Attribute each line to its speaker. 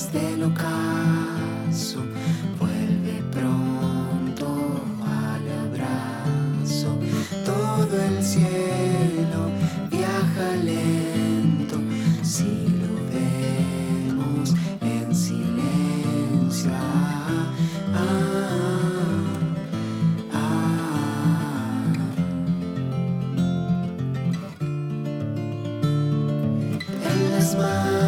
Speaker 1: del ocaso, vuelve pronto al abrazo. Todo el cielo viaja lento si lo vemos en silencio. En las manos